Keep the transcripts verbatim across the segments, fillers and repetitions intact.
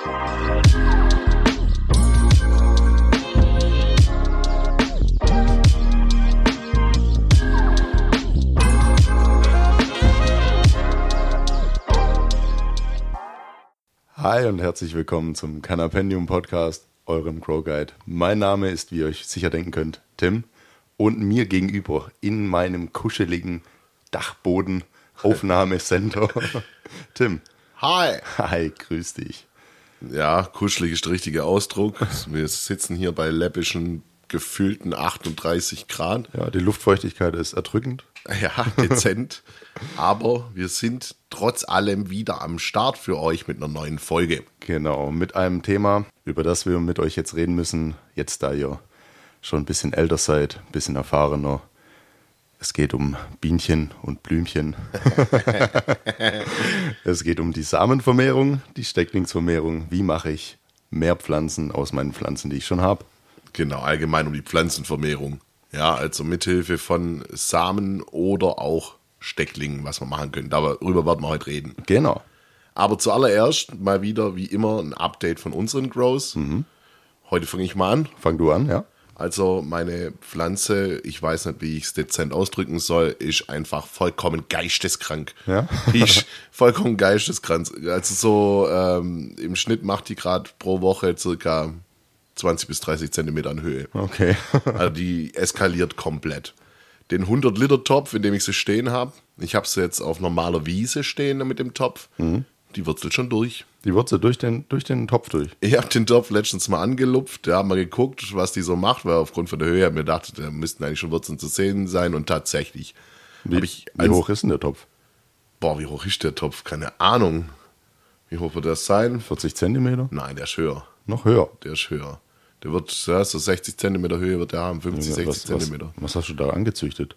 Hi und herzlich willkommen zum Canapendium Podcast, eurem Grow Guide. Mein Name ist, wie ihr euch sicher denken könnt, Tim. Und mir gegenüber in meinem kuscheligen Dachboden-Aufnahmecenter, Tim. Hi. Hi, grüß dich. Ja, kuschelig ist der richtige Ausdruck. Wir sitzen hier bei läppischen, gefühlten achtunddreißig Grad. Ja, die Luftfeuchtigkeit ist erdrückend. Ja, dezent. Aber wir sind trotz allem wieder am Start für euch mit einer neuen Folge. Genau, mit einem Thema, über das wir mit euch jetzt reden müssen, jetzt da ihr schon ein bisschen älter seid, ein bisschen erfahrener. Es geht um Bienchen und Blümchen. Es geht um die Samenvermehrung, die Stecklingsvermehrung. Wie mache ich mehr Pflanzen aus meinen Pflanzen, die ich schon habe? Genau, allgemein um die Pflanzenvermehrung. Ja, also mithilfe von Samen oder auch Stecklingen, was wir machen können. Darüber werden wir heute reden. Genau. Aber zuallererst mal wieder, wie immer, ein Update von unseren Grows. Mhm. Heute fange ich mal an. Fang du an, ja. Also meine Pflanze, ich weiß nicht, wie ich es dezent ausdrücken soll, ist einfach vollkommen geisteskrank. Ja? Die ist vollkommen geisteskrank. Also so ähm, im Schnitt macht die gerade pro Woche circa zwanzig bis dreißig Zentimeter an Höhe. Okay. Also die eskaliert komplett. Den hundert Liter Topf, in dem ich sie stehen habe, ich habe sie jetzt auf normaler Wiese stehen mit dem Topf, mhm. die wurzelt schon durch. Die Wurzel durch den, durch den Topf durch? Ich habe den Topf letztens mal angelupft, da haben wir geguckt, was die so macht, weil aufgrund von der Höhe habe ich mir gedacht, da müssten eigentlich schon Wurzeln zu sehen sein und tatsächlich. Wie, ich wie hoch ist denn der Topf? Boah, wie hoch ist der Topf? Keine Ahnung. Wie hoch wird das sein? vierzig Zentimeter? Nein, der ist höher. Noch höher? Der ist höher. Der wird, ja, so sechzig Zentimeter Höhe wird der haben, fünfzig, Ja, sechzig was, Zentimeter. Was, was hast du da angezüchtet?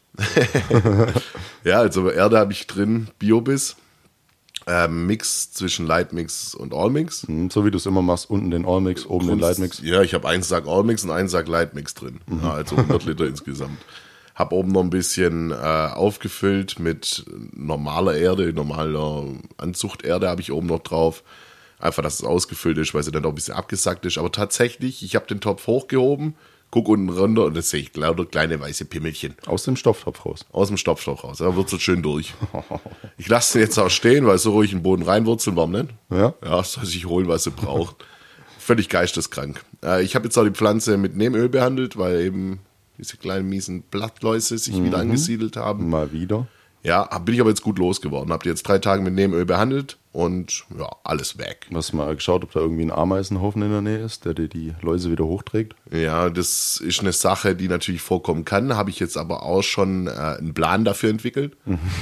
Ja, also Erde habe ich drin, Biobiss. Ähm, Mix zwischen Lightmix und Allmix. So wie du es immer machst, unten den Allmix, oben den Lightmix. Ja, ich habe einen Sack Allmix und einen Sack Lightmix drin. Mhm. Ja, also hundert Liter insgesamt. Hab oben noch ein bisschen äh, aufgefüllt mit normaler Erde, normaler Anzuchterde habe ich oben noch drauf. Einfach, dass es ausgefüllt ist, weil sie dann auch ein bisschen abgesackt ist. Aber tatsächlich, ich habe den Topf hochgehoben, guck unten runter und dann sehe ich lauter kleine weiße Pimmelchen. Aus dem Stopftopf raus? Aus dem Stopftopf raus. Da wurzelt schön durch. Ich lasse den jetzt auch stehen, weil so ruhig in den Boden reinwurzeln, warum nicht? Ja. Ja, soll sich holen, was sie braucht. Völlig geisteskrank. Äh, ich habe jetzt auch die Pflanze mit Neemöl behandelt, weil eben diese kleinen miesen Blattläuse sich mhm. wieder angesiedelt haben. Mal wieder. Ja, bin ich aber jetzt gut losgeworden. Hab die jetzt drei Tage mit Neemöl behandelt und ja, alles weg. Hast du mal geschaut, ob da irgendwie ein Ameisenhaufen in der Nähe ist, der dir die Läuse wieder hochträgt? Ja, das ist eine Sache, die natürlich vorkommen kann. Habe ich jetzt aber auch schon äh, einen Plan dafür entwickelt.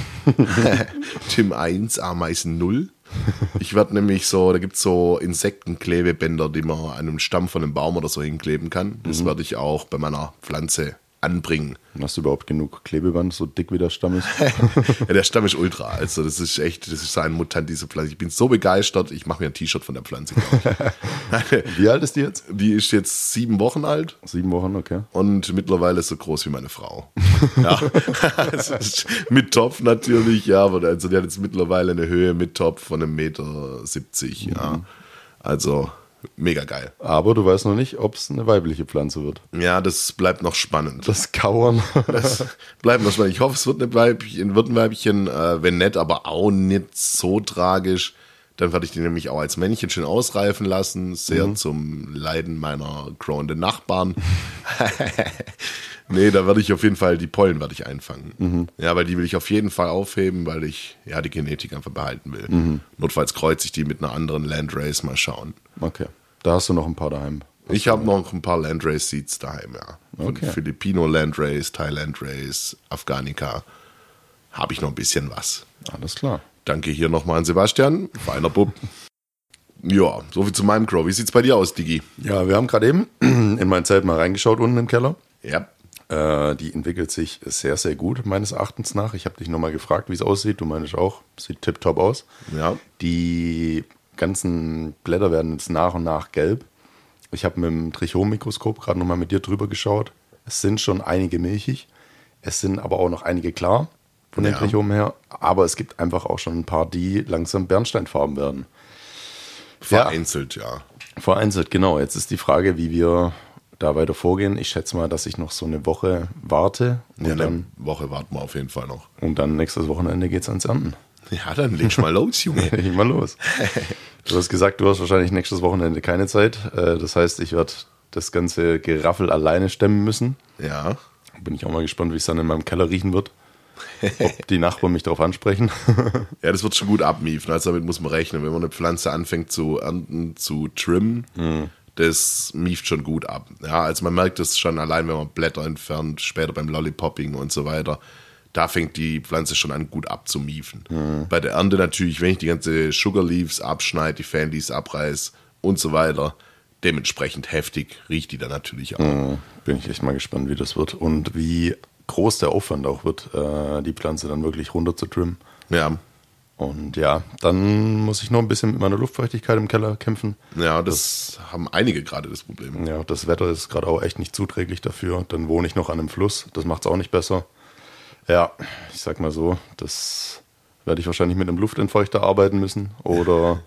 Tim eins, Ameisen null. Ich werde nämlich so, da gibt es so Insektenklebebänder, die man an einem Stamm von einem Baum oder so hinkleben kann. Das mhm. werde ich auch bei meiner Pflanze anbringen. Hast du überhaupt genug Klebeband, so dick wie der Stamm ist? Ja, der Stamm ist ultra. Also das ist echt, das ist so ein Mutant, diese Pflanze. Ich bin so begeistert, ich mache mir ein T-Shirt von der Pflanze. Wie alt ist die jetzt? Die ist jetzt sieben Wochen alt. Sieben Wochen, okay. Und mittlerweile so groß wie meine Frau. Ja. Also mit Topf natürlich, ja. Aber also die hat jetzt mittlerweile eine Höhe mit Topf von einem Meter siebzig. Ja. Mhm. Also mega geil. Aber du weißt noch nicht, ob es eine weibliche Pflanze wird. Ja, das bleibt noch spannend. Das Kauern. Das bleibt noch spannend. Ich hoffe, es wird, eine Weibchen, wird ein Weibchen, äh, wenn nett, aber auch nicht so tragisch. Dann werde ich die nämlich auch als Männchen schön ausreifen lassen. Sehr mhm. zum Leiden meiner growenden Nachbarn. Nee, da werde ich auf jeden Fall, die Pollen werde ich einfangen. Mhm. Ja, weil die will ich auf jeden Fall aufheben, weil ich ja die Genetik einfach behalten will. Mhm. Notfalls kreuze ich die mit einer anderen Landrace, mal schauen. Okay, da hast du noch ein paar daheim. Was ich habe noch ein paar Landrace Seeds daheim, ja. Von okay. Filipino Landrace, Thailand Race, Afghanica habe ich noch ein bisschen was. Alles klar. Danke hier nochmal an Sebastian, feiner Bub. Ja, soviel zu meinem Crow. Wie sieht's bei dir aus, Digi? Ja, wir haben gerade eben in mein Zelt mal reingeschaut unten im Keller. Ja. Äh, die entwickelt sich sehr, sehr gut, meines Erachtens nach. Ich habe dich nochmal gefragt, wie es aussieht. Du meinst auch, sieht tipptopp aus. Ja. Die ganzen Blätter werden jetzt nach und nach gelb. Ich habe mit dem Trichomikroskop gerade nochmal mit dir drüber geschaut. Es sind schon einige milchig. Es sind aber auch noch einige klar von den ja. Trichomen her. Aber es gibt einfach auch schon ein paar, die langsam bernsteinfarben werden. Vereinzelt, ja. ja. Vereinzelt, genau. Jetzt ist die Frage, wie wir da weiter vorgehen. Ich schätze mal, dass ich noch so eine Woche warte. Und Ja, eine dann, Woche warten wir auf jeden Fall noch. und dann nächstes Wochenende geht's ans Ernten. Ja, dann leg's mal los, Junge. Leg mal los. Du hast gesagt, du hast wahrscheinlich nächstes Wochenende keine Zeit. Äh, Das heißt, ich werde das ganze Geraffel alleine stemmen müssen. Ja. Bin ich auch mal gespannt, wie es dann in meinem Keller riechen wird. Ob die Nachbarn mich darauf ansprechen. Ja, das wird schon gut abmiefen. Also damit muss man rechnen. Wenn man eine Pflanze anfängt zu ernten, zu trimmen, mhm. das mieft schon gut ab. Ja, also man merkt das schon allein, wenn man Blätter entfernt, später beim Lollipopping und so weiter. Da fängt die Pflanze schon an, gut abzumiefen. Mhm. Bei der Ernte natürlich, wenn ich die ganze Sugar Leaves abschneide, die Fan Leaves abreiß und so weiter, dementsprechend heftig riecht die dann natürlich auch. Mhm. Bin ich echt mal gespannt, wie das wird. Und wie groß der Aufwand auch wird, äh, die Pflanze dann wirklich runter zu trimmen. Ja. Und ja, dann muss ich noch ein bisschen mit meiner Luftfeuchtigkeit im Keller kämpfen. Ja, das, das haben einige gerade das Problem. Ja, das Wetter ist gerade auch echt nicht zuträglich dafür. Dann wohne ich noch an einem Fluss, das macht es auch nicht besser. Ja, ich sag mal so, das werde ich wahrscheinlich mit einem Luftentfeuchter arbeiten müssen. Oder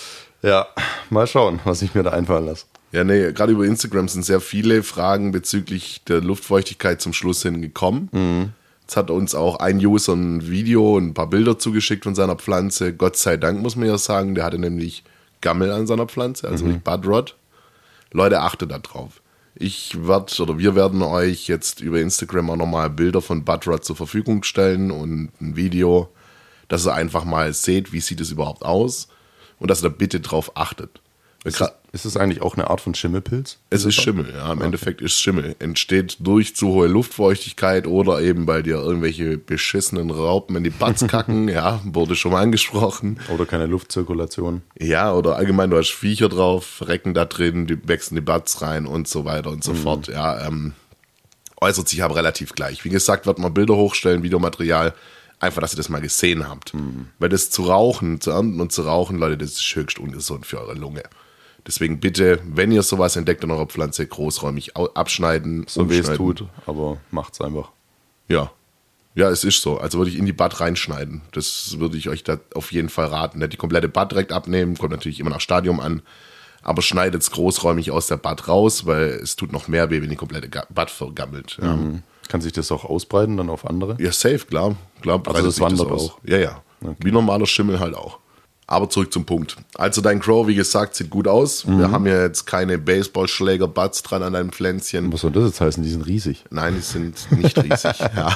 ja, mal schauen, was ich mir da einfallen lasse. Ja, nee, gerade über Instagram sind sehr viele Fragen bezüglich der Luftfeuchtigkeit zum Schluss hin gekommen. Mhm. Jetzt hat uns auch ein User ein Video und ein paar Bilder zugeschickt von seiner Pflanze. Gott sei Dank, muss man ja sagen. Der hatte nämlich Gammel an seiner Pflanze, also mhm. nicht Budrot. Leute, achtet da drauf. Ich werde, oder wir werden euch jetzt über Instagram auch nochmal Bilder von Budrot zur Verfügung stellen und ein Video, dass ihr einfach mal seht, wie sieht es überhaupt aus und dass ihr da bitte drauf achtet. Ist es, ist es eigentlich auch eine Art von Schimmelpilz? Es ist Schimmel, ja. Im okay. Endeffekt ist Schimmel. Entsteht durch zu hohe Luftfeuchtigkeit oder eben bei dir irgendwelche beschissenen Raupen in die Buds kacken, ja, wurde schon mal angesprochen. Oder keine Luftzirkulation. Ja, oder allgemein, du hast Viecher drauf, Recken da drin, die wachsen die Buds rein und so weiter und so mhm. fort. Ja, ähm, äußert sich aber relativ gleich. Wie gesagt, wird man Bilder hochstellen, Videomaterial, einfach, dass ihr das mal gesehen habt. Mhm. Weil das zu rauchen, zu ernten und zu rauchen, Leute, das ist höchst ungesund für eure Lunge. Deswegen bitte, wenn ihr sowas entdeckt in eurer Pflanze, großräumig abschneiden. So wie es tut, aber macht's einfach. Ja. Ja, es ist so. Also würde ich in die Bud reinschneiden. Das würde ich euch da auf jeden Fall raten. Nicht die komplette Bud direkt abnehmen, kommt natürlich immer nach Stadium an. Aber schneidet es großräumig aus der Bud raus, weil es tut noch mehr weh, wenn die komplette Bud vergammelt. Ja. Mhm. Kann sich das auch ausbreiten dann auf andere? Ja, safe, klar. klar also das wandert das auch? Ja, ja. Okay. Wie normaler Schimmel halt auch. Aber zurück zum Punkt. Also dein Grow, wie gesagt, sieht gut aus. Mhm. Wir haben ja jetzt keine Baseballschläger-Buds dran an deinem Pflänzchen. Was soll das jetzt heißen? Die sind riesig. Nein, die sind nicht riesig. ja.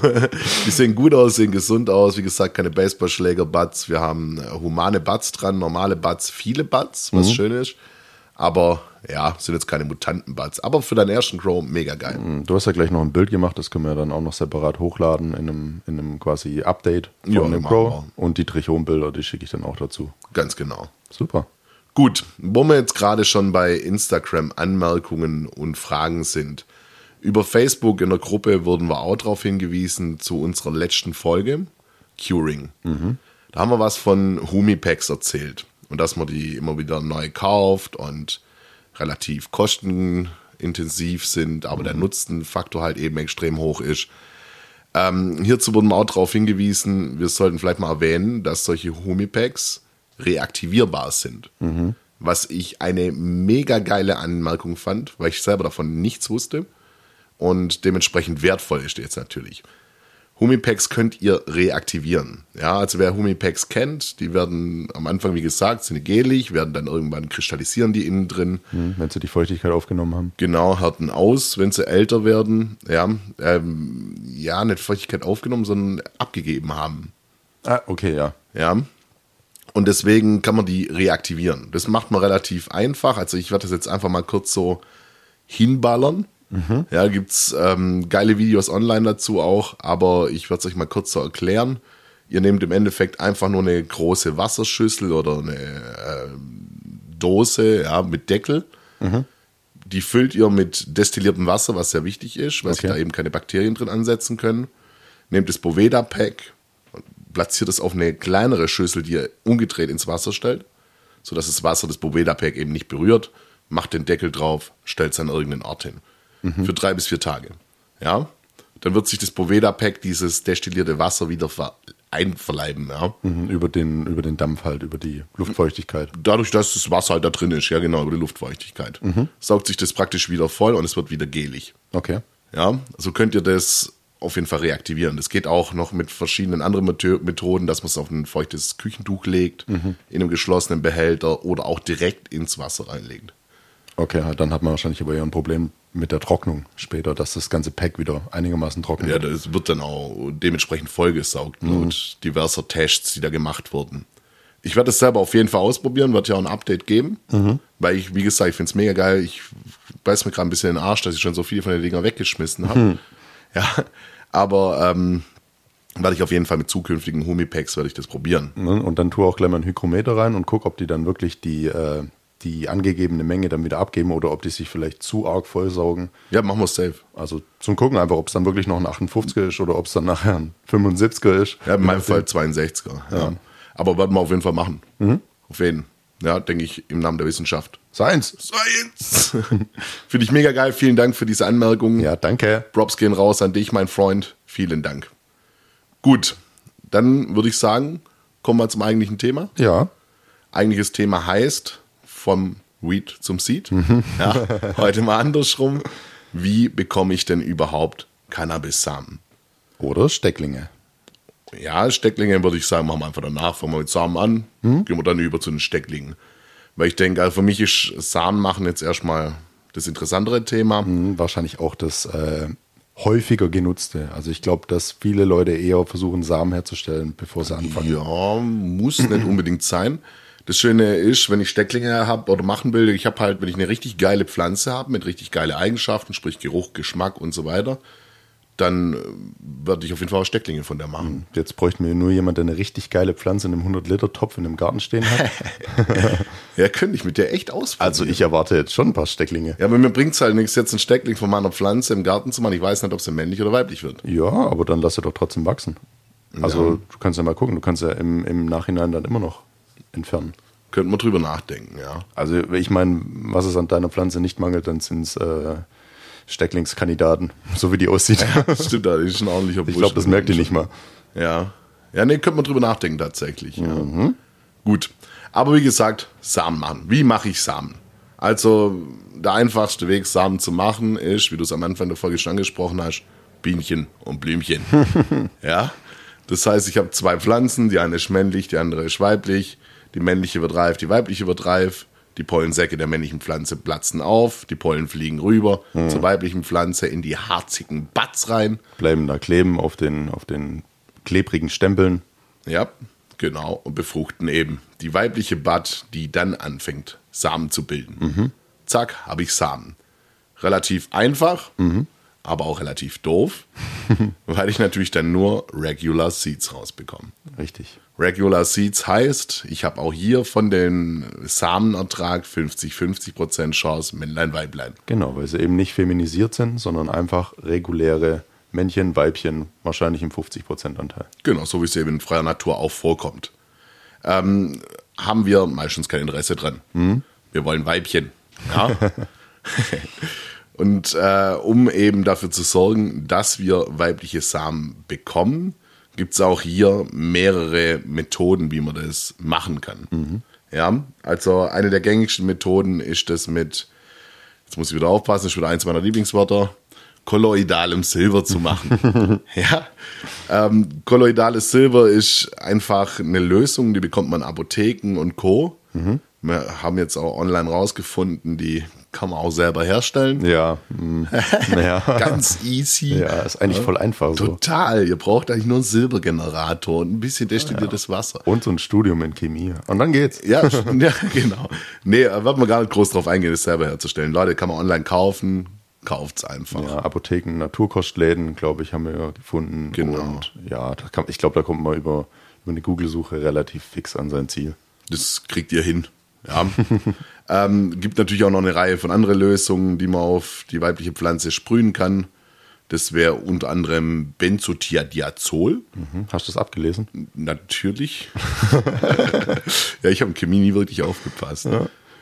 Die sehen gut aus, sehen gesund aus. Wie gesagt, keine Baseballschläger-Buds. Wir haben humane Buds dran, normale Buds, viele Buds, was mhm. schön ist. Aber ja, sind jetzt keine Mutanten-Buds. Aber für deinen ersten Grow mega geil. Du hast ja gleich noch ein Bild gemacht, das können wir dann auch noch separat hochladen in einem, in einem quasi Update von ja, dem Grow. Und die Trichombilder, die schicke ich dann auch dazu. Ganz genau. Super. Gut, wo wir jetzt gerade schon bei Instagram Anmerkungen und Fragen sind. Über Facebook in der Gruppe wurden wir auch darauf hingewiesen zu unserer letzten Folge, Curing. Mhm. Da haben wir was von Humipacks erzählt. Und dass man die immer wieder neu kauft und relativ kostenintensiv sind, aber mhm. der Nutzenfaktor halt eben extrem hoch ist. Ähm, hierzu wurden wir auch darauf hingewiesen, wir sollten vielleicht mal erwähnen, dass solche Humipacks reaktivierbar sind. Mhm. Was ich eine mega geile Anmerkung fand, weil ich selber davon nichts wusste und dementsprechend wertvoll ist jetzt natürlich. Humipacks könnt ihr reaktivieren. Ja, also wer Humipacks kennt, die werden am Anfang, wie gesagt, sind gelig, werden dann irgendwann kristallisieren die innen drin. Mhm, wenn sie die Feuchtigkeit aufgenommen haben. Genau, härten aus, wenn sie älter werden. Ja, ähm, ja, nicht Feuchtigkeit aufgenommen, sondern abgegeben haben. Ah, okay, ja. Ja. Und deswegen kann man die reaktivieren. Das macht man relativ einfach. Also ich werde das jetzt einfach mal kurz so hinballern. Mhm. Ja, gibt's ähm, geile Videos online dazu auch, aber ich werde es euch mal kurz so erklären. Ihr nehmt im Endeffekt einfach nur eine große Wasserschüssel oder eine äh, Dose, ja, mit Deckel. Mhm. Die füllt ihr mit destilliertem Wasser, was sehr wichtig ist, weil okay. sich da eben keine Bakterien drin ansetzen können. Nehmt das Boveda-Pack, platziert es auf eine kleinere Schüssel, die ihr umgedreht ins Wasser stellt, sodass das Wasser das Boveda-Pack eben nicht berührt. Macht den Deckel drauf, stellt es an irgendeinen Ort hin. Für drei bis vier Tage. Ja, dann wird sich das Boveda-Pack, dieses destillierte Wasser, wieder einverleiben. Ja. Mhm, über den, über den Dampf halt, über die Luftfeuchtigkeit. Dadurch, dass das Wasser halt da drin ist, ja genau, über die Luftfeuchtigkeit, mhm. saugt sich das praktisch wieder voll und es wird wieder gelig. Okay. Ja, so könnt ihr das auf jeden Fall reaktivieren. Das geht auch noch mit verschiedenen anderen Methoden, dass man es auf ein feuchtes Küchentuch legt, mhm. in einem geschlossenen Behälter oder auch direkt ins Wasser reinlegt. Okay, dann hat man wahrscheinlich aber eher ein Problem mit der Trocknung später, dass das ganze Pack wieder einigermaßen trocken wird. Ja, das wird dann auch dementsprechend vollgesaugt, mhm. laut diverser Tests, die da gemacht wurden. Ich werde es selber auf jeden Fall ausprobieren, wird ja auch ein Update geben, mhm. weil ich, wie gesagt, ich finde es mega geil. Ich beiß mir gerade ein bisschen in den Arsch, dass ich schon so viele von den Dinger weggeschmissen habe. Mhm. Ja, aber ähm, werde ich auf jeden Fall mit zukünftigen Humipacks werde ich das probieren. Und dann tue auch gleich mal ein Hygrometer rein und guck, ob die dann wirklich die, äh, die angegebene Menge dann wieder abgeben oder ob die sich vielleicht zu arg vollsaugen. Ja, machen wir es safe. Also zum Gucken einfach, ob es dann wirklich noch ein achtundfünfziger ist oder ob es dann nachher ein fünfundsiebziger ist. Ja, in meinem Fall zweiundsechziger. Ja. Ja. Aber werden wir auf jeden Fall machen. Mhm. Auf jeden Fall. Ja, denke ich, im Namen der Wissenschaft. Science. Science. Finde ich mega geil. Vielen Dank für diese Anmerkungen. Ja, danke. Props gehen raus an dich, mein Freund. Vielen Dank. Gut, dann würde ich sagen, kommen wir zum eigentlichen Thema. Ja. Eigentliches Thema heißt vom Weed zum Seed. Mhm. Ja, heute mal andersrum. Wie bekomme ich denn überhaupt Cannabis-Samen? Oder Stecklinge. Ja, Stecklinge würde ich sagen, machen wir einfach danach, fangen wir mit Samen an, hm? gehen wir dann über zu den Stecklingen. Weil ich denke, also für mich ist Samen machen jetzt erstmal das interessantere Thema. Hm, wahrscheinlich auch das äh, häufiger genutzte. Also ich glaube, dass viele Leute eher versuchen, Samen herzustellen, bevor sie anfangen. Ja, muss nicht unbedingt sein. Das Schöne ist, wenn ich Stecklinge habe oder machen will, ich habe halt, wenn ich eine richtig geile Pflanze habe, mit richtig geile Eigenschaften, sprich Geruch, Geschmack und so weiter, dann würde ich auf jeden Fall auch Stecklinge von der machen. Jetzt bräuchten wir nur jemand, der eine richtig geile Pflanze in einem hundert-Liter-Topf in einem Garten stehen hat. Ja, könnte ich mit der echt ausprobieren. Also ich erwarte jetzt schon ein paar Stecklinge. Ja, aber mir bringt es halt nichts, jetzt einen Steckling von meiner Pflanze im Garten zu machen. Ich weiß nicht, ob sie männlich oder weiblich wird. Ja, aber dann lass sie doch trotzdem wachsen. Also ja. Du kannst ja mal gucken, du kannst ja im, im Nachhinein dann immer noch entfernen. Könnten wir drüber nachdenken, ja. Also ich meine, was es an deiner Pflanze nicht mangelt, dann sind es äh, Stecklingskandidaten, so wie die aussieht. Ja, stimmt, das ist ein ordentlicher Busch. Ich glaube, das merkt ihr nicht mal. Ja, ja, nee, könnte man drüber nachdenken tatsächlich. Ja. Mhm. Gut, aber wie gesagt, Samen machen. Wie mache ich Samen? Also der einfachste Weg, Samen zu machen, ist, wie du es am Anfang der Folge schon angesprochen hast, Bienchen und Blümchen. Ja, das heißt, ich habe zwei Pflanzen, die eine ist männlich, die andere ist weiblich. Die männliche wird reif, die weibliche wird reif. Die Pollensäcke der männlichen Pflanze platzen auf, die Pollen fliegen rüber mhm. zur weiblichen Pflanze in die harzigen Buds rein. Bleiben da kleben auf den, auf den klebrigen Stempeln. Ja, genau. Und befruchten eben die weibliche Bud, die dann anfängt, Samen zu bilden. Mhm. Zack, habe ich Samen. Relativ einfach, mhm. aber auch relativ doof, weil ich natürlich dann nur Regular Seeds rausbekomme. Richtig. Regular Seeds heißt, ich habe auch hier von dem Samenertrag fünfzig fünfzig Prozent Chance Männlein, Weiblein. Genau, weil sie eben nicht feminisiert sind, sondern einfach reguläre Männchen, Weibchen, wahrscheinlich im fünfzig Prozent Anteil. Genau, so wie es eben in freier Natur auch vorkommt. Ähm, haben wir meistens kein Interesse dran. Mhm. Wir wollen Weibchen. Ja? Und äh, um eben dafür zu sorgen, dass wir weibliche Samen bekommen, gibt es auch hier mehrere Methoden, wie man das machen kann. Mhm. Ja, also eine der gängigsten Methoden ist das mit, jetzt muss ich wieder aufpassen, ist wieder eins meiner Lieblingswörter, kolloidalem Silber zu machen. Ja, ähm, kolloidales Silber ist einfach eine Lösung, die bekommt man in Apotheken und Co. Mhm. Wir haben jetzt auch online rausgefunden, die kann man auch selber herstellen. Ja. ja. Ganz easy. Ja, ist eigentlich voll einfach so. Total. Ihr braucht eigentlich nur einen Silbergenerator und ein bisschen destilliertes ja. Wasser. Und so ein Studium in Chemie. Und dann geht's. Ja, ja genau. Nee, wird man gar nicht groß drauf eingehen, das selber herzustellen. Leute, kann man online kaufen. Kauft's einfach. Ja, Apotheken, Naturkostläden, glaube ich, haben wir ja gefunden. Genau. Und ja, da kann, ich glaube, da kommt man über, über eine Google-Suche relativ fix an sein Ziel. Das kriegt ihr hin. Ja. ähm, gibt natürlich auch noch eine Reihe von anderen Lösungen, die man auf die weibliche Pflanze sprühen kann. Das wäre unter anderem Benzothiazol. Mhm. Hast du das abgelesen? Natürlich. Ja, ich habe in Chemie nie wirklich aufgepasst. Ja.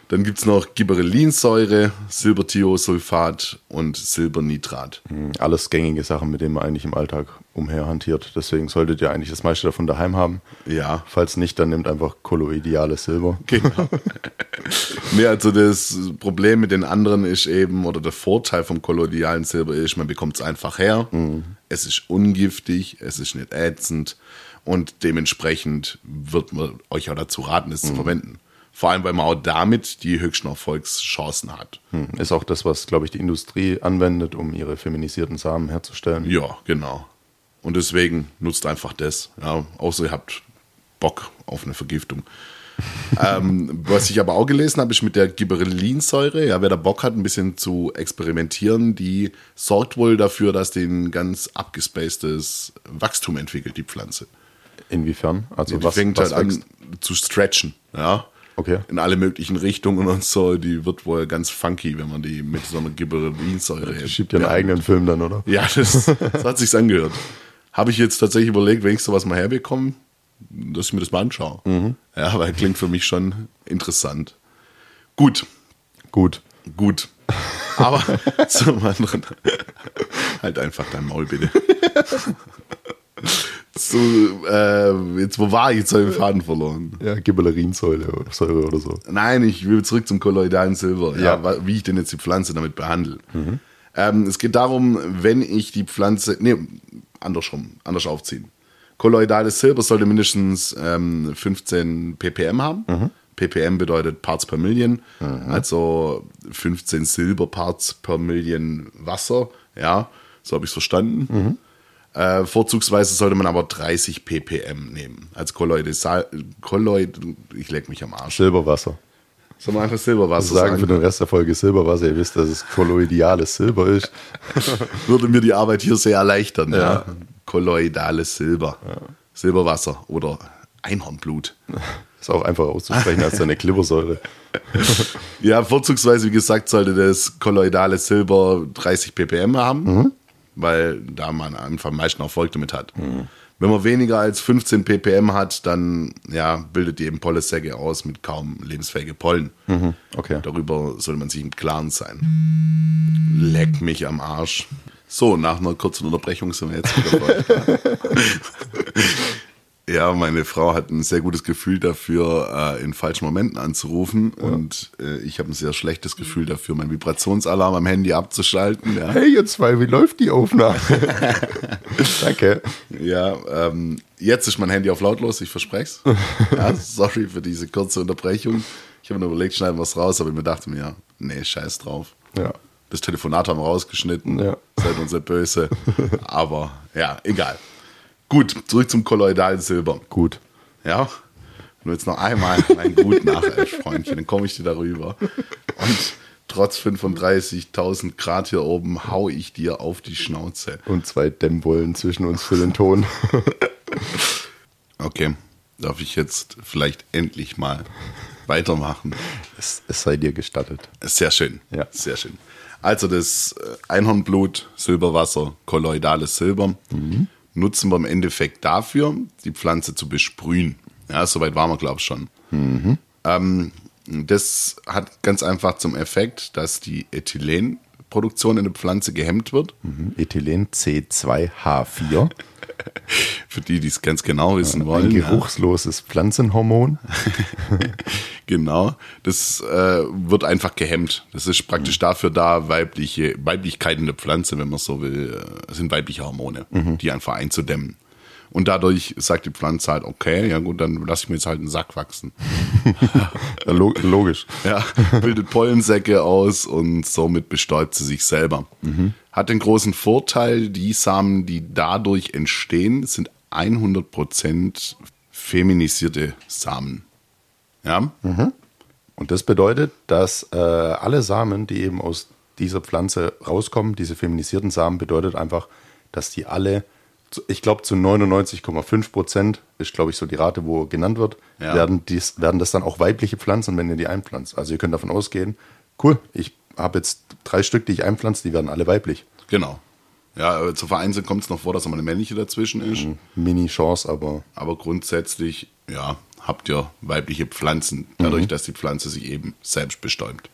Dann gibt es noch Gibberellinsäure, Silberthiosulfat und Silbernitrat. Alles gängige Sachen, mit denen man eigentlich im Alltag umherhantiert. Deswegen solltet ihr eigentlich das meiste davon daheim haben. Ja. Falls nicht, dann nehmt einfach kolloidales Silber. Genau. Nee, also das Problem mit den anderen ist eben, oder der Vorteil vom kolloidalen Silber ist, man bekommt es einfach her. Mhm. Es ist ungiftig, es ist nicht ätzend und dementsprechend wird man euch auch dazu raten, es mhm. zu verwenden. Vor allem, weil man auch damit die höchsten Erfolgschancen hat. Hm. Ist auch das, was, glaube ich, die Industrie anwendet, um ihre feminisierten Samen herzustellen. Ja, genau. Und deswegen nutzt einfach das. Ja, außer ihr habt Bock auf eine Vergiftung. ähm, was ich aber auch gelesen habe, ist mit der Gibberellinsäure. Ja, wer da Bock hat, ein bisschen zu experimentieren, die sorgt wohl dafür, dass die ein ganz abgespacedes Wachstum entwickelt, die Pflanze. Inwiefern? Also ja, die was, fängt was halt wächst? an zu stretchen. Ja. Okay. In alle möglichen Richtungen und so. Die wird wohl ganz funky, wenn man die mit so einer Gibberellinsäure. Die schiebt ja einen eigenen Film dann, oder? Ja, das, das hat sich's angehört. Habe ich jetzt tatsächlich überlegt, wenn ich sowas mal herbekomme, dass ich mir das mal anschaue. Mhm. Ja, weil klingt für mich schon interessant. Gut. Gut. Gut. Aber zum anderen. Halt einfach dein Maul, bitte. So, äh, jetzt, wo war ich? Jetzt habe ich den Faden verloren. Ja, Gibberellinsäure oder so. Nein, ich will zurück zum kolloidalen Silber. Ja. Ja, wie ich denn jetzt die Pflanze damit behandle. Mhm. Ähm, es geht darum, wenn ich die Pflanze, nee, andersrum, anders aufziehen. Kolloidales Silber sollte mindestens ähm, fünfzehn ppm haben. Mhm. ppm bedeutet Parts per Million, mhm. also fünfzehn Silberparts per Million Wasser. Ja, so habe ich es verstanden. Mhm. Äh, vorzugsweise sollte man aber dreißig ppm nehmen. Als Kolloide, Kolloid, ich leck mich am Arsch. Silberwasser. Sollen wir einfach Silberwasser sagen? sagen? Für den Rest der Folge Silberwasser. Ihr wisst, dass es kolloidales Silber ist. Würde mir die Arbeit hier sehr erleichtern. Ja. Ja. Kolloidales Silber. Ja. Silberwasser oder Einhornblut. Ist auch einfacher auszusprechen als eine Klibbersäure. Ja, vorzugsweise, wie gesagt, sollte das kolloidale Silber dreißig ppm haben. Mhm. Weil da man einfach am meisten Erfolg damit hat. Mhm. Wenn man weniger als fünfzehn ppm hat, dann ja, bildet die eben Pollensäcke aus mit kaum lebensfähige Pollen. Mhm. Okay. Darüber soll man sich im Klaren sein. Leck mich am Arsch. So, nach einer kurzen Unterbrechung sind wir jetzt wieder bei. Ja, meine Frau hat ein sehr gutes Gefühl dafür, äh, in falschen Momenten anzurufen. Ja. Und äh, ich habe ein sehr schlechtes Gefühl dafür, meinen Vibrationsalarm am Handy abzuschalten. Ja. Hey, ihr zwei, wie läuft die Aufnahme? Danke. Ja, ähm, jetzt ist mein Handy auf lautlos, ich verspreche es. Ja, sorry für diese kurze Unterbrechung. Ich habe mir überlegt, schneiden wir es raus, aber ich mir dachte mir, nee, scheiß drauf. Ja. Das Telefonat haben wir rausgeschnitten, ja. Seid uns nicht böse. Aber ja, egal. Gut, zurück zum kolloidalen Silber. Gut. Ja, nur jetzt noch einmal mein Gut nachhelf, Freundchen, dann komme ich dir darüber. Und trotz fünfunddreißigtausend Grad hier oben hau ich dir auf die Schnauze. Und zwei Dämmwollen zwischen uns für den Ton. Okay, darf ich jetzt vielleicht endlich mal weitermachen? Es, es sei dir gestattet. Sehr schön, ja. Sehr schön. Also das Einhornblut, Silberwasser, kolloidales Silber. Mhm. Nutzen wir im Endeffekt dafür, die Pflanze zu besprühen. Ja, soweit waren wir, glaube ich, schon. Mhm. Ähm, das hat ganz einfach zum Effekt, dass die Ethylenproduktion in der Pflanze gehemmt wird. Mhm. Ethylen C zwei H vier. Für die, die es ganz genau wissen wollen. Ein geruchsloses ja. Pflanzenhormon. Genau, das äh, wird einfach gehemmt. Das ist praktisch mhm. dafür da, weibliche Weiblichkeit in der Pflanze, wenn man so will, äh, sind weibliche Hormone, mhm. die einfach einzudämmen. Und dadurch sagt die Pflanze halt, okay, ja gut, dann lasse ich mir jetzt halt einen Sack wachsen. Ja, logisch. Ja, bildet Pollensäcke aus und somit bestäubt sie sich selber. Mhm. Hat den großen Vorteil, die Samen, die dadurch entstehen, sind hundert Prozent feminisierte Samen. Ja. Mhm. Und das bedeutet, dass äh, alle Samen, die eben aus dieser Pflanze rauskommen, diese feminisierten Samen, bedeutet einfach, dass die alle, ich glaube zu neunundneunzig Komma fünf Prozent ist, glaube ich, so die Rate, wo genannt wird, ja. werden, dies, werden das dann auch weibliche Pflanzen, wenn ihr die einpflanzt. Also ihr könnt davon ausgehen, cool, ich habe jetzt drei Stück, die ich einpflanze, die werden alle weiblich. Genau. Ja, zur Vereinzelung kommt es noch vor, dass noch mal eine männliche dazwischen ist. Mini-Chance, aber... Aber grundsätzlich, ja, habt ihr weibliche Pflanzen, dadurch, mhm. dass die Pflanze sich eben selbst bestäubt.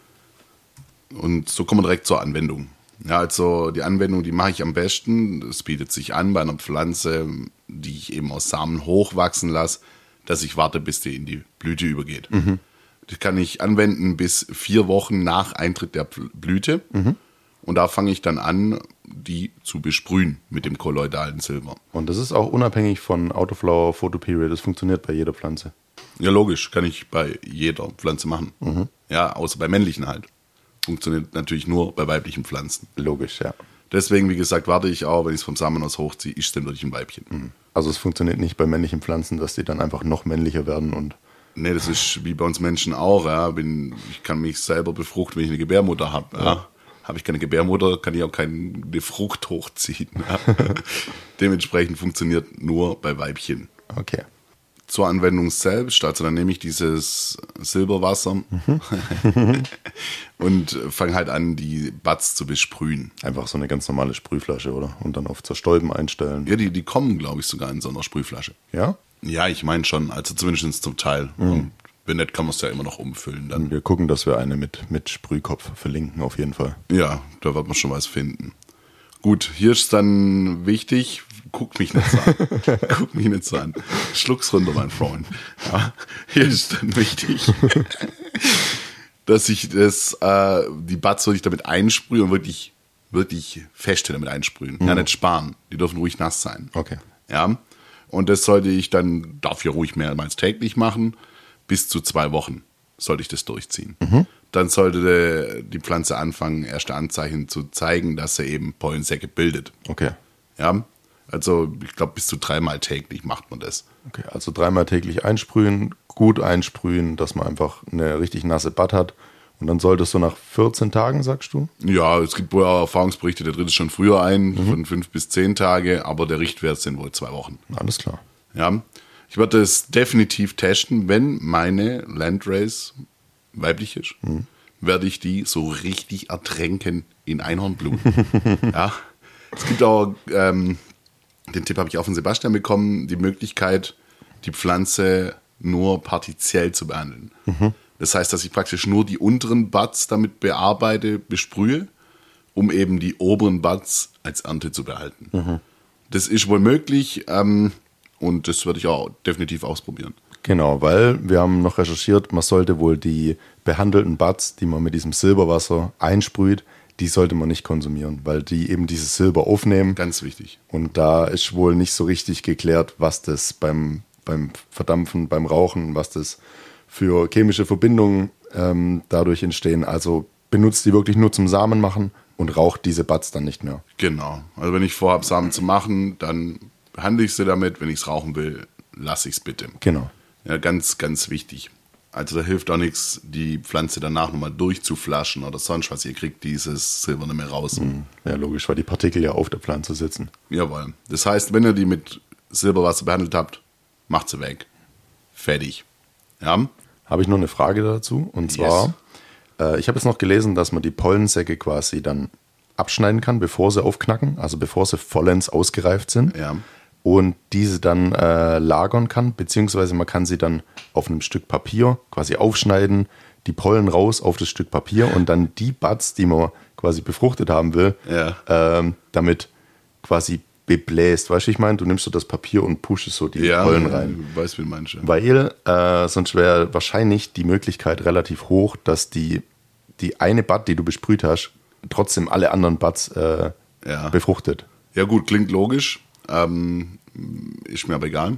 Und so kommen wir direkt zur Anwendung. Ja, also die Anwendung, die mache ich am besten. Es bietet sich an bei einer Pflanze, die ich eben aus Samen hochwachsen lasse, dass ich warte, bis die in die Blüte übergeht. Mhm. Das kann ich anwenden bis vier Wochen nach Eintritt der Blüte. Mhm. Und da fange ich dann an, die zu besprühen mit dem kolloidalen Silber. Und das ist auch unabhängig von Autoflower, Photoperiod. Das funktioniert bei jeder Pflanze. Ja, logisch, kann ich bei jeder Pflanze machen. Mhm. Ja, außer bei männlichen halt. Funktioniert natürlich nur bei weiblichen Pflanzen. Logisch, ja. Deswegen, wie gesagt, warte ich auch, wenn ich es vom Samen aus hochziehe, ist es dann wirklich ein Weibchen. Mhm. Also es funktioniert nicht bei männlichen Pflanzen, dass die dann einfach noch männlicher werden und... Nee, das ist wie bei uns Menschen auch. Ja. Bin, ich kann mich selber befruchten, wenn ich eine Gebärmutter habe. Ja. Ja. Habe ich keine Gebärmutter, kann ich auch keine Frucht hochziehen. Ja. Dementsprechend funktioniert nur bei Weibchen. Okay. Zur Anwendung selbst, also dann nehme ich dieses Silberwasser mhm. und fange halt an, die Buds zu besprühen. Einfach so eine ganz normale Sprühflasche, oder? Und dann auf Zerstäuben einstellen. Ja, die, die kommen, glaube ich, sogar in so einer Sprühflasche. Ja? Ja, ich meine schon, also zumindest zum Teil. Mhm. Und wenn nicht, kann man es ja immer noch umfüllen. Dann. Wir gucken, dass wir eine mit, mit Sprühkopf verlinken, auf jeden Fall. Ja, da wird man schon was finden. Gut, hier ist dann wichtig, guck mich nicht so an. Guck mich nicht so an. Schluck's runter, mein Freund. Ja, hier ist dann wichtig, dass ich das, äh, die Buds wirklich damit einsprühe und wirklich, wirklich feste damit einsprühen. Mhm. Ja, nicht sparen. Die dürfen ruhig nass sein. Okay. Ja. Und das sollte ich dann, darf ich ruhig mehrmals täglich machen, bis zu zwei Wochen sollte ich das durchziehen. Mhm. Dann sollte die Pflanze anfangen, erste Anzeichen zu zeigen, dass sie eben Pollensäcke bildet. Okay. Ja, also ich glaube, bis zu dreimal täglich macht man das. Okay, also dreimal täglich einsprühen, gut einsprühen, dass man einfach eine richtig nasse Bud hat. Und dann solltest du nach vierzehn Tagen, sagst du? Ja, es gibt wohl auch Erfahrungsberichte, der tritt es schon früher ein, mhm. von fünf bis zehn Tage, aber der Richtwert sind wohl zwei Wochen. Alles klar. Ja, ich werde es definitiv testen, wenn meine Landrace weiblich ist, mhm. werde ich die so richtig ertränken in Einhornblut. Ja, es gibt auch, ähm, den Tipp habe ich auch von Sebastian bekommen, die Möglichkeit, die Pflanze nur partiell zu behandeln. Mhm. Das heißt, dass ich praktisch nur die unteren Buds damit bearbeite, besprühe, um eben die oberen Buds als Ernte zu behalten. Mhm. Das ist wohl möglich ähm, und das werde ich auch definitiv ausprobieren. Genau, weil wir haben noch recherchiert, man sollte wohl die behandelten Buds, die man mit diesem Silberwasser einsprüht, die sollte man nicht konsumieren, weil die eben dieses Silber aufnehmen. Ganz wichtig. Und da ist wohl nicht so richtig geklärt, was das beim, beim Verdampfen, beim Rauchen, was das für chemische Verbindungen ähm, dadurch entstehen. Also benutzt die wirklich nur zum Samen machen und raucht diese Buds dann nicht mehr. Genau. Also wenn ich vorhabe, Samen zu machen, dann behandle ich sie damit. Wenn ich es rauchen will, lasse ich es bitte. Genau. Ja, ganz, ganz wichtig. Also da hilft auch nichts, die Pflanze danach nochmal durchzuflaschen oder sonst was. Ihr kriegt dieses Silber nicht mehr raus. Ja, logisch, weil die Partikel ja auf der Pflanze sitzen. Jawohl. Das heißt, wenn ihr die mit Silberwasser behandelt habt, macht sie weg. Fertig. Ja. Habe ich noch eine Frage dazu. Und zwar, yes. äh, ich habe jetzt noch gelesen, dass man die Pollensäcke quasi dann abschneiden kann, bevor sie aufknacken, also bevor sie vollends ausgereift sind. Ja. Und diese dann äh, lagern kann, beziehungsweise man kann sie dann auf einem Stück Papier quasi aufschneiden, die Pollen raus auf das Stück Papier und dann die Buds, die man quasi befruchtet haben will, ja. ähm, damit quasi bebläst. Weißt du, ich meine, du nimmst so das Papier und pushst so die ja, Pollen rein. Ja, weiß wie manche. Weil äh, sonst wäre wahrscheinlich die Möglichkeit relativ hoch, dass die, die eine Bud, die du besprüht hast, trotzdem alle anderen Buds äh, ja. befruchtet. Ja gut, klingt logisch. Ähm, ist mir aber egal.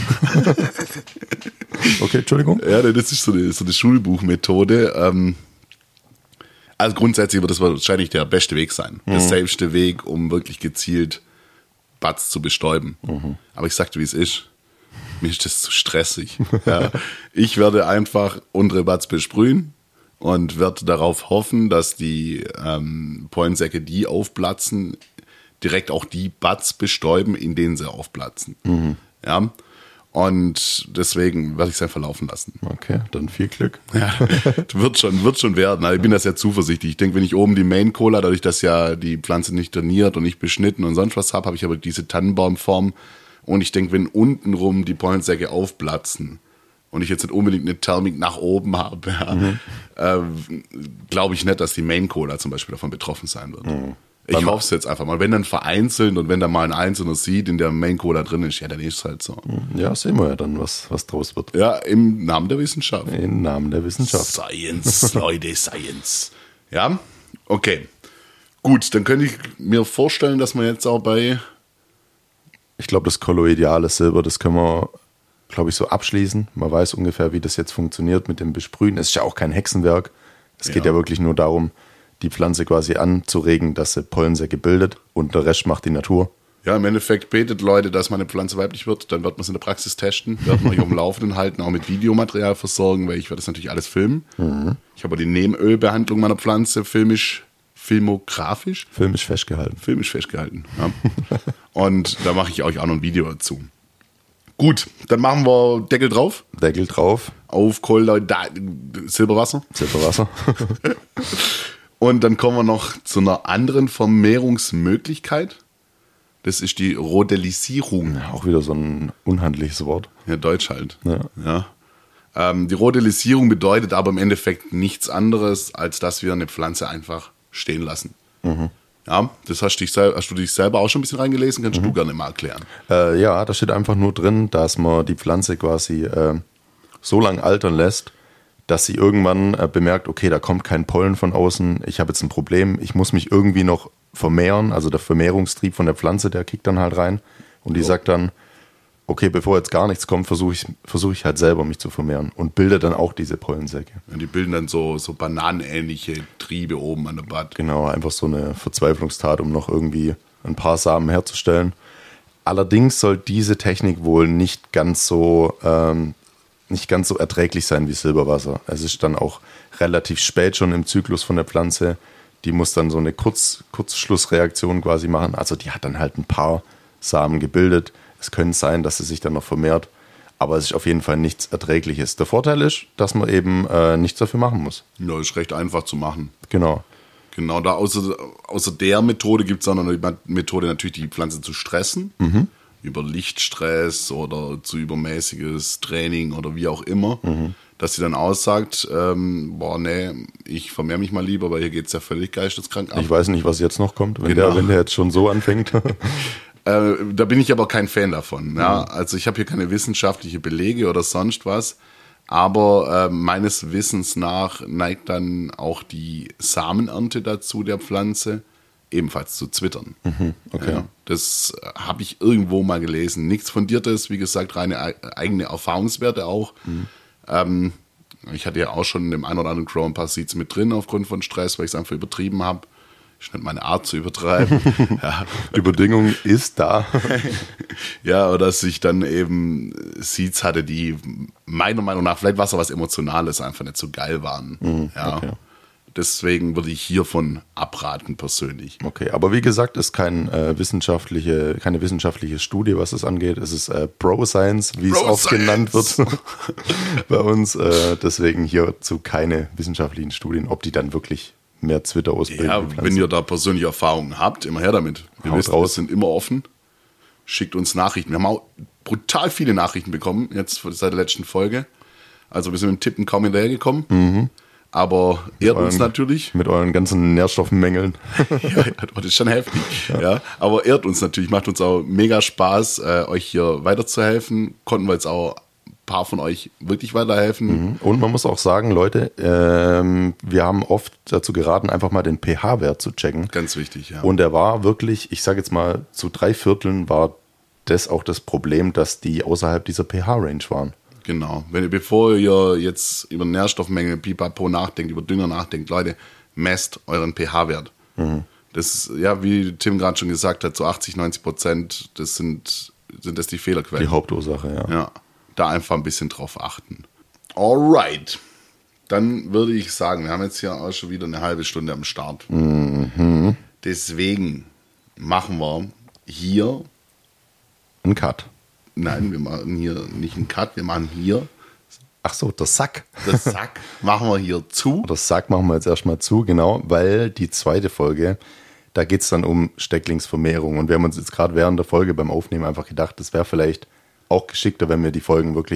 Okay, Entschuldigung. Ja, das ist so eine, so eine Schulbuchmethode. Ähm, also grundsätzlich wird das wahrscheinlich der beste Weg sein. Mhm. Der safeste Weg, um wirklich gezielt Buds zu bestäuben. Mhm. Aber ich sagte, wie es ist. Mir ist das zu stressig. Ja. Ich werde einfach unsere Buds besprühen und werde darauf hoffen, dass die ähm, Pollensäcke, die aufplatzen, direkt auch die Buds bestäuben, in denen sie aufplatzen. Mhm. Ja. Und deswegen werde ich es einfach laufen lassen. Okay, dann viel Glück. Ja, wird schon, wird schon werden. Also ich bin da sehr zuversichtlich. Ich denke, wenn ich oben die Main Cola, dadurch, dass ja die Pflanze nicht trainiert und nicht beschnitten und sonst was habe, habe ich aber diese Tannenbaumform. Und ich denke, wenn untenrum die Pollensäcke aufplatzen, und ich jetzt nicht unbedingt eine Thermik nach oben habe, ja, mhm. äh, glaube ich nicht, dass die Main Cola zum Beispiel davon betroffen sein wird. Mhm. Ich hoffe es jetzt einfach mal. Wenn dann vereinzelt und wenn da mal ein einzelner Seed in der Main Cola drin ist, ja, dann ist es halt so. Ja, sehen wir ja dann, was, was draus wird. Ja, im Namen der Wissenschaft. Im Namen der Wissenschaft. Science, Leute, Science. Ja, okay. Gut, dann könnte ich mir vorstellen, dass man jetzt auch bei... Ich glaube, das kolloidale Silber, das können wir, glaube ich, so abschließen. Man weiß ungefähr, wie das jetzt funktioniert mit dem Besprühen. Es ist ja auch kein Hexenwerk. Es geht ja, ja wirklich nur darum, die Pflanze quasi anzuregen, dass sie Pollensäcke bildet und der Rest macht die Natur. Ja, im Endeffekt betet Leute, dass meine Pflanze weiblich wird, dann wird man es in der Praxis testen, wird man euch am Laufenden halten, auch mit Videomaterial versorgen, weil ich werde das natürlich alles filmen. Mhm. Ich habe die Nebenölbehandlung meiner Pflanze filmisch, filmografisch? Filmisch festgehalten. Filmisch festgehalten, ja. Und da mache ich euch auch noch ein Video dazu. Gut, dann machen wir Deckel drauf. Deckel drauf. Auf Kohl, Silberwasser. Silberwasser. Und dann kommen wir noch zu einer anderen Vermehrungsmöglichkeit. Das ist die Rhodelisierung. Ja, auch wieder so ein unhandliches Wort. Ja, Deutsch halt. Ja. Ja. Ähm, die Rhodelisierung bedeutet aber im Endeffekt nichts anderes, als dass wir eine Pflanze einfach stehen lassen. Mhm. Ja, das hast, dich, hast du dich selber auch schon ein bisschen reingelesen, kannst mhm. du gerne mal erklären. Äh, ja, da steht einfach nur drin, dass man die Pflanze quasi äh, so lange altern lässt, dass sie irgendwann äh, bemerkt, okay, da kommt kein Pollen von außen, ich habe jetzt ein Problem, ich muss mich irgendwie noch vermehren, also der Vermehrungstrieb von der Pflanze, der kickt dann halt rein und die oh. sagt dann, okay, bevor jetzt gar nichts kommt, versuche ich, versuch ich halt selber mich zu vermehren und bilde dann auch diese Pollensäcke. Und die bilden dann so, so bananenähnliche Triebe oben an der Bad. Genau, einfach so eine Verzweiflungstat, um noch irgendwie ein paar Samen herzustellen. Allerdings soll diese Technik wohl nicht ganz so... Ähm, nicht ganz so erträglich sein wie Silberwasser. Es ist dann auch relativ spät schon im Zyklus von der Pflanze. Die muss dann so eine Kurz, Kurzschlussreaktion quasi machen. Also die hat dann halt ein paar Samen gebildet. Es könnte sein, dass sie sich dann noch vermehrt. Aber es ist auf jeden Fall nichts Erträgliches. Der Vorteil ist, dass man eben äh, nichts dafür machen muss. Ja, ist recht einfach zu machen. Genau. Genau, da außer, außer der Methode gibt es auch noch eine Methode, natürlich die Pflanze zu stressen. Mhm. Über Lichtstress oder zu übermäßiges Training oder wie auch immer, mhm. dass sie dann aussagt, ähm, boah, nee, ich vermehre mich mal lieber, weil hier geht es ja völlig geisteskrank ab. Ich weiß nicht, was jetzt noch kommt, wenn, genau. der, wenn der jetzt schon so anfängt. äh, da bin ich aber kein Fan davon. Ja? Mhm. Also ich habe hier keine wissenschaftliche Belege oder sonst was, aber äh, meines Wissens nach neigt dann auch die Samenernte dazu der Pflanze, ebenfalls zu zwittern. Mhm, okay. Ja, das habe ich irgendwo mal gelesen. Nichts Fundiertes, wie gesagt, reine eigene Erfahrungswerte auch. Mhm. Ähm, ich hatte ja auch schon in dem einen oder anderen Grow ein paar Seeds mit drin aufgrund von Stress, weil ich es einfach übertrieben habe. Ist nicht meine Art zu übertreiben. Ja. Die Bedingung ist da. Ja, oder dass ich dann eben Seeds hatte, die meiner Meinung nach, vielleicht war es was Emotionales, einfach nicht so geil waren. Mhm, ja. Okay. Deswegen würde ich hiervon abraten persönlich. Okay, aber wie gesagt, ist kein, äh, wissenschaftliche, keine wissenschaftliche Studie, was es angeht. Es ist äh, Bro-Science, wie Bro es oft Science. genannt wird bei uns. Äh, deswegen hierzu keine wissenschaftlichen Studien, ob die dann wirklich mehr Zwitter ausbilden. Ja, wenn ihr da persönliche Erfahrungen habt, immer her damit. Wir wissen, wir sind immer offen. Schickt uns Nachrichten. Wir haben auch brutal viele Nachrichten bekommen, jetzt seit der letzten Folge. Also wir sind mit dem Tippen kaum hinterhergekommen. Mhm. Aber ehrt euren, uns natürlich. Mit euren ganzen Nährstoffmängeln. Ja, das ist schon heftig. Ja. Ja, aber ehrt uns natürlich, macht uns auch mega Spaß, äh, euch hier weiterzuhelfen. Konnten wir jetzt auch ein paar von euch wirklich weiterhelfen. Mhm. Und man muss auch sagen, Leute, ähm, wir haben oft dazu geraten, einfach mal den pH-Wert zu checken. Ganz wichtig, ja. Und der war wirklich, ich sage jetzt mal, zu drei Vierteln war das auch das Problem, dass die außerhalb dieser pH-Range waren. Genau. Wenn ihr, bevor ihr jetzt über Nährstoffmenge, Pipapo nachdenkt, über Dünger nachdenkt, Leute, messt euren pH-Wert. Mhm. Das ist, ja, wie Tim gerade schon gesagt hat, so achtzig, neunzig Prozent, das sind, sind das die Fehlerquellen. Die Hauptursache, ja. Ja. Da einfach ein bisschen drauf achten. Alright. Dann würde ich sagen, wir haben jetzt hier auch schon wieder eine halbe Stunde am Start. Mhm. Deswegen machen wir hier einen Cut. Nein, wir machen hier nicht einen Cut, wir machen hier. Ach so, der Sack. Der Sack machen wir hier zu. Das Sack machen wir jetzt erstmal zu, genau, weil die zweite Folge, da geht es dann um Stecklingsvermehrung. Und wir haben uns jetzt gerade während der Folge beim Aufnehmen einfach gedacht, das wäre vielleicht auch geschickter, wenn wir die Folgen wirklich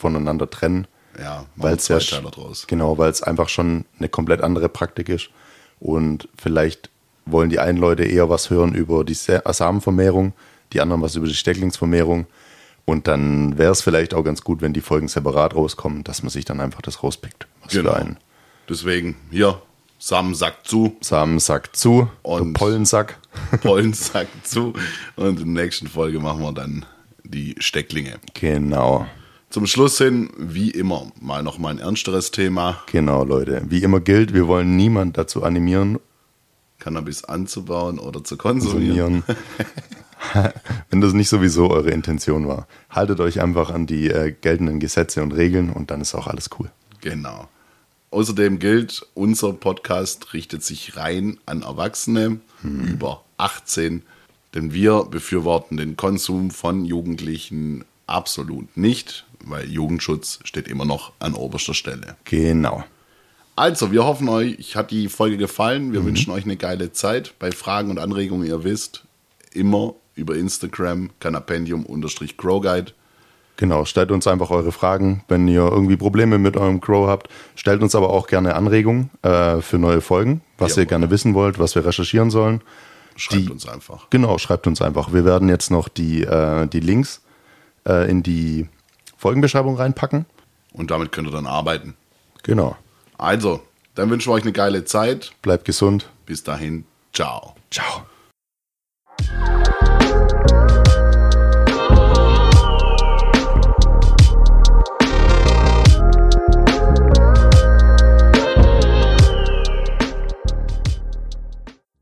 voneinander trennen. Ja, weil es ja, draus. genau, weil es einfach schon eine komplett andere Praktik ist. Und vielleicht wollen die einen Leute eher was hören über die Samenvermehrung, die anderen was über die Stecklingsvermehrung. Und dann wäre es vielleicht auch ganz gut, wenn die Folgen separat rauskommen, dass man sich dann einfach das rauspickt. Was genau. für einen. Deswegen, hier, Samensack zu. Samensack zu, und Pollensack. Pollensack zu. Und in der nächsten Folge machen wir dann die Stecklinge. Genau. Zum Schluss hin, wie immer, mal noch mal ein ernsteres Thema. Genau, Leute. Wie immer gilt, wir wollen niemand dazu animieren, Cannabis anzubauen oder zu konsumieren. Wenn das nicht sowieso eure Intention war. Haltet euch einfach an die äh, geltenden Gesetze und Regeln und dann ist auch alles cool. Genau. Außerdem gilt, unser Podcast richtet sich rein an Erwachsene hm. über achtzehn, denn wir befürworten den Konsum von Jugendlichen absolut nicht, weil Jugendschutz steht immer noch an oberster Stelle. Genau. Also, wir hoffen, euch hat die Folge gefallen. Wir mhm. wünschen euch eine geile Zeit. Bei Fragen und Anregungen, ihr wisst, immer über Instagram, Canapendium-Growguide. Genau, stellt uns einfach eure Fragen. Wenn ihr irgendwie Probleme mit eurem Grow habt, stellt uns aber auch gerne Anregungen äh, für neue Folgen, was ja, ihr gerne wissen wollt, was wir recherchieren sollen. Schreibt die, uns einfach. Genau, schreibt uns einfach. Wir werden jetzt noch die, äh, die Links äh, in die Folgenbeschreibung reinpacken. Und damit könnt ihr dann arbeiten. Genau. Also, dann wünschen wir euch eine geile Zeit. Bleibt gesund. Bis dahin, ciao. Ciao.